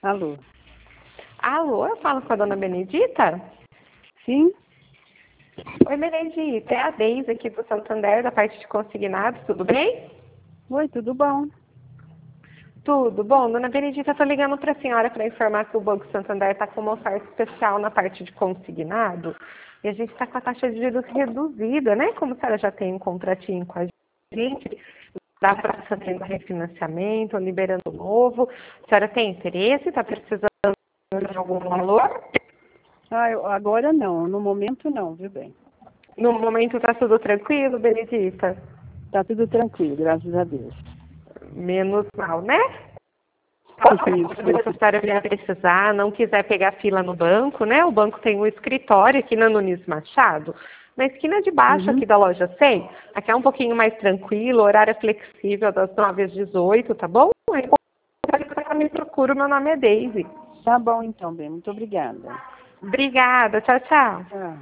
Alô? Alô, eu falo com a dona Benedita? Sim? Oi, Benedita, é a Deise aqui do Santander, da parte de consignados, tudo bem? Oi, tudo bom? Tudo bom. Dona Benedita, estou ligando para a senhora para informar que o Banco Santander está com uma oferta especial na parte de consignado e a gente está com a taxa de juros reduzida, né? Como a senhora já tem um contratinho com a gente, dá para fazer um refinanciamento, liberando novo. A senhora tem interesse? Está precisando de algum valor? Agora não, no momento não, viu bem? No momento está tudo tranquilo, Benedita? Tá tudo tranquilo, graças a Deus. Menos mal, né? Se a senhora vier precisar, não quiser pegar fila no banco, né? O banco tem um escritório aqui na Nunes Machado, na esquina de baixo aqui da loja 100. Aqui é um pouquinho mais tranquilo, horário é flexível das 9 às 18, tá bom? Aí me procura, meu nome é Deise. Tá bom então, bem, muito obrigada. Obrigada, tchau, tchau. Ah.